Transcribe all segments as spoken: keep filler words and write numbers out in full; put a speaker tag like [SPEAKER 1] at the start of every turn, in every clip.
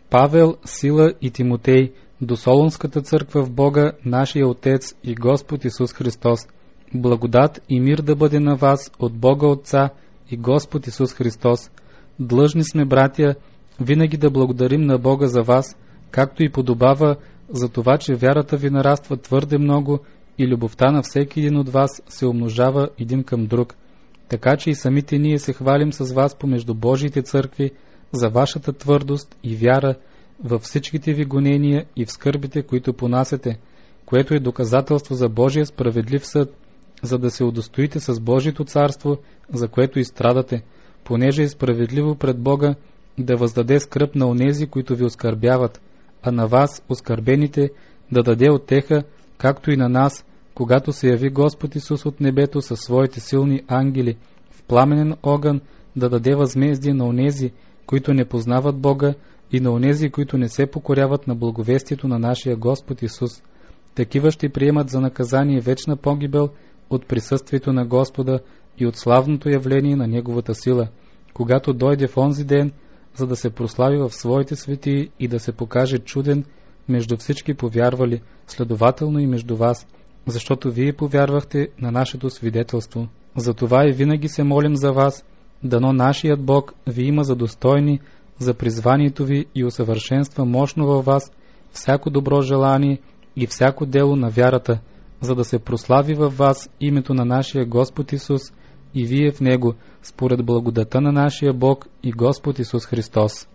[SPEAKER 1] Павел, Сила и Тимотей, до Солунската църква в Бога, нашия Отец и Господ Исус Христос. Благодат и мир да бъде на вас от Бога Отца и Господ Исус Христос. Длъжни сме, братя, винаги да благодарим на Бога за вас, както и подобава, за това, че вярата ви нараства твърде много и любовта на всеки един от вас се умножава един към друг. Така че и самите ние се хвалим с вас помежду Божиите църкви за вашата твърдост и вяра във всичките ви гонения и в скърбите, които понасяте, което е доказателство за Божия справедлив съд, за да се удостоите с Божието царство, за което и страдате, понеже е справедливо пред Бога да въздаде скръб на онези, които ви оскърбяват, а на вас, оскърбените, да даде утеха, както и на нас, когато се яви Господ Исус от небето със своите силни ангели, в пламенен огън, да даде възмездие на онези, които не познават Бога, и на онези, които не се покоряват на благовестието на нашия Господ Исус. Такива ще приемат за наказание вечна погибел от присъствието на Господа и от славното явление на Неговата сила, когато дойде в онзи ден, за да се прослави в своите светии и да се покаже чуден между всички повярвали, следователно и между вас, защото вие повярвахте на нашето свидетелство. Затова и винаги се молим за вас, дано нашият Бог ви има за достойни за призванието ви и усъвършенства мощно във вас всяко добро желание и всяко дело на вярата, за да се прослави във вас името на нашия Господ Исус и вие в Него, според благодата на нашия Бог и Господ Исус Христос.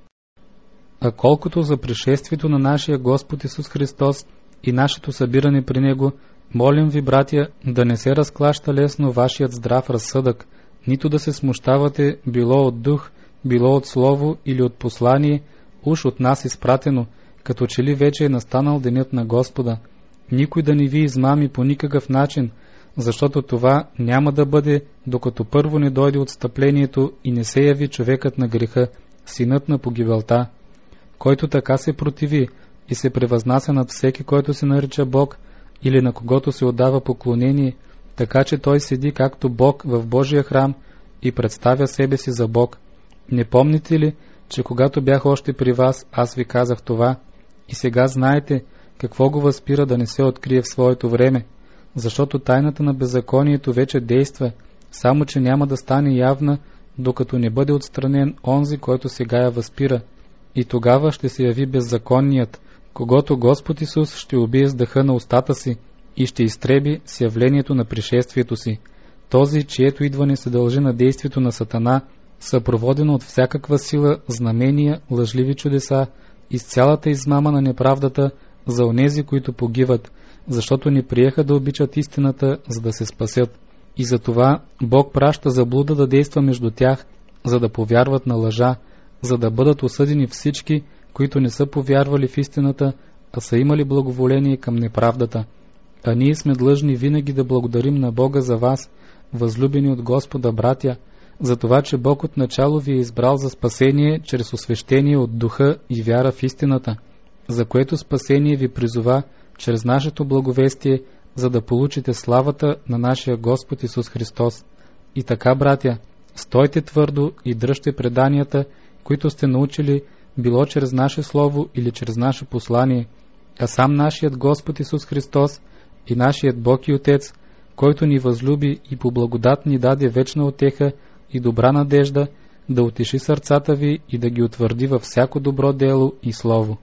[SPEAKER 1] А колкото за пришествието на нашия Господ Исус Христос и нашето събиране при Него, молим ви, братя, да не се разклаща лесно вашият здрав разсъдък, нито да се смущавате било от дух, било от слово или от послание, уж от нас изпратено, като че ли вече е настанал денят на Господа. Никой да не ви измами по никакъв начин, защото това няма да бъде, докато първо не дойде отстъплението и не се яви човекът на греха, синът на погибелта, който така се противи и се превъзнася над всеки, който се нарича Бог или на когото се отдава поклонение, така че той седи както Бог в Божия храм и представя себе си за Бог. Не помните ли, че когато бях още при вас, аз ви казах това, и сега знаете какво го възпира да не се открие в своето време, защото тайната на беззаконието вече действа, само че няма да стане явна, докато не бъде отстранен онзи, който сега я възпира, и тогава ще се яви беззаконният, когото Господ Исус ще убие с дъха на устата си и ще изтреби с явлението на пришествието си. Този, чието идване се дължи на действието на Сатана, съпроводено от всякаква сила, знамения, лъжливи чудеса и с цялата измама на неправдата за онези, които погиват, защото не приеха да обичат истината, за да се спасят. И затова Бог праща заблуда да действа между тях, за да повярват на лъжа, за да бъдат осъдени всички, които не са повярвали в истината, а са имали благоволение към неправдата. А ние сме длъжни винаги да благодарим на Бога за вас, възлюбени от Господа братя, за това, че Бог отначало ви е избрал за спасение чрез освещение от духа и вяра в истината, за което спасение ви призова чрез нашето благовестие, за да получите славата на нашия Господ Исус Христос. И така, братя, стойте твърдо и дръжте преданията, които сте научили, било чрез наше слово или чрез наше послание, а сам нашият Господ Исус Христос и нашият Бог и Отец, който ни възлюби и по благодат ни даде вечна утеха и добра надежда, да утеши сърцата ви и да ги утвърди във всяко добро дело и слово.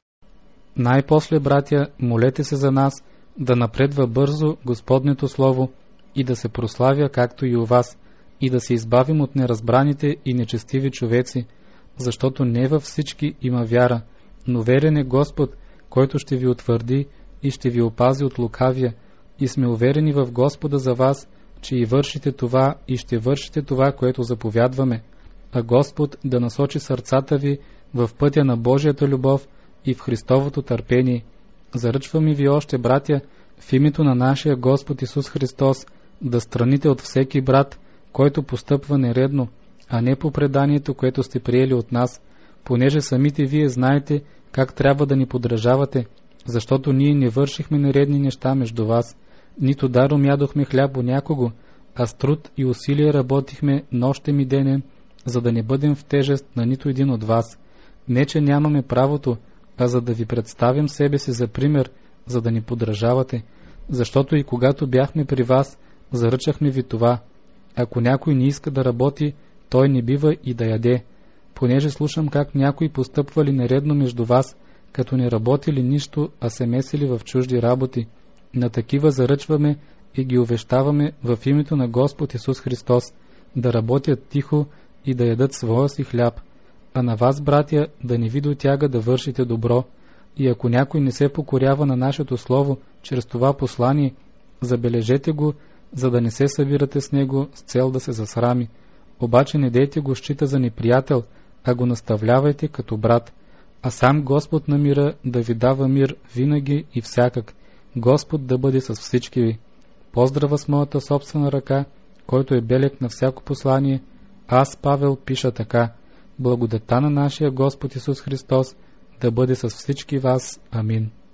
[SPEAKER 1] Най-после, братя, молете се за нас, да напредва бързо Господнето Слово и да се прославя както и у вас, и да се избавим от неразбраните и нечестиви човеци, защото не във всички има вяра, но верен е Господ, който ще ви утвърди и ще ви опази от лукавия, и сме уверени в Господа за вас, че и вършите това и ще вършите това, което заповядваме, а Господ да насочи сърцата ви в пътя на Божията любов и в Христовото търпение. Заръчваме ви още, братя, в името на нашия Господ Исус Христос, да страните от всеки брат, който постъпва нередно, а не по преданието, което сте приели от нас, понеже самите вие знаете как трябва да ни подражавате, защото ние не вършихме нередни неща между вас, нито даром ядохме хляб у някого, а с труд и усилие работихме нощем и денем, за да не бъдем в тежест на нито един от вас. Не, че нямаме правото, а за да ви представим себе си за пример, за да ни подражавате, защото и когато бяхме при вас, заръчахме ви това. Ако някой не иска да работи, той не бива и да яде. Понеже слушам как някои постъпвали нередно между вас, като не работили нищо, а се месили в чужди работи. На такива заръчваме и ги увещаваме в името на Господ Исус Христос, да работят тихо и да ядат своя си хляб. А на вас, братя, да не ви дотяга да вършите добро. И ако някой не се покорява на нашето слово чрез това послание, забележете го, за да не се събирате с него с цел да се засрами. Обаче не дейте го счита за неприятел, а го наставлявайте като брат. А сам Господ на мира да ви дава мир винаги и всякак. Господ да бъде с всички ви. Поздрава с моята собствена ръка, който е белег на всяко послание. Аз, Павел, пиша така: благодата на нашия Господ Исус Христос да бъде с всички вас. Амин.